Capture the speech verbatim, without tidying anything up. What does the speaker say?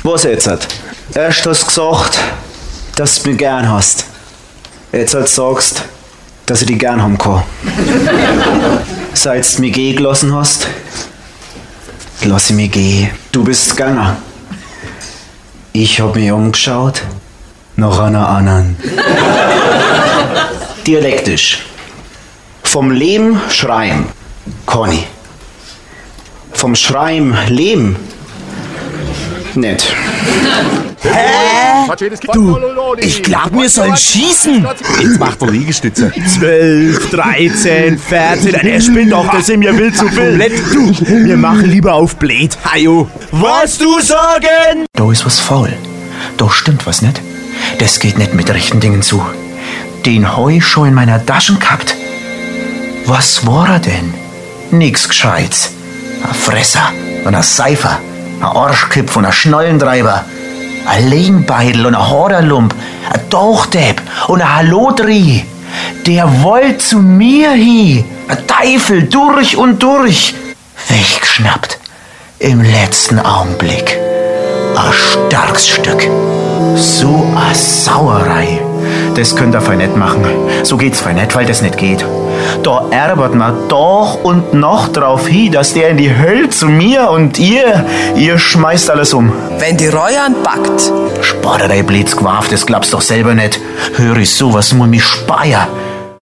Was jetzt? Erst hast du gesagt, dass du mich gern hast. Jetzt halt sagst, dass ich dich gern haben kann. Seit du mich gehen gelassen hast, lass ich mich gehen. Du bist gegangen. Ich hab mich umgeschaut nach einer anderen. Dialektisch. Vom Lehm schreien, Conny. Vom Schreien leben, nicht. Hä? Du, ich glaub, wir sollen schießen. Jetzt macht er Liegestütze. zwölf, dreizehn, vierzehn, er spinnt doch, das sind mir wild zu viel. Du, wir machen lieber auf Blät. Hajo, was du sagen? Da ist was faul. Da stimmt was nicht. Das geht nicht mit rechten Dingen zu. Den heu schon in meiner Taschen gehabt. Was war er denn? Nix Gescheites. Ein Fresser und ein Seifer, ein Arschkipf und ein Schnollentreiber, ein Lehnbeidel und ein Horderlump, ein Tauchdepp und ein Hallodri. Der wollt zu mir hin, ein Teufel durch und durch. Weggeschnappt, im letzten Augenblick. Ein starkes Stück. So a Sauerei. Das könnt ihr fein nicht machen. So geht's fein nicht, weil das nicht geht. Da erbert man doch und noch drauf hin, dass der in die Hölle zu mir und ihr, ihr schmeißt alles um. Wenn die Reue anpackt. Sparerei Blitzgwaff, das glaubst doch selber nicht. Hör ich sowas, muss mich speier.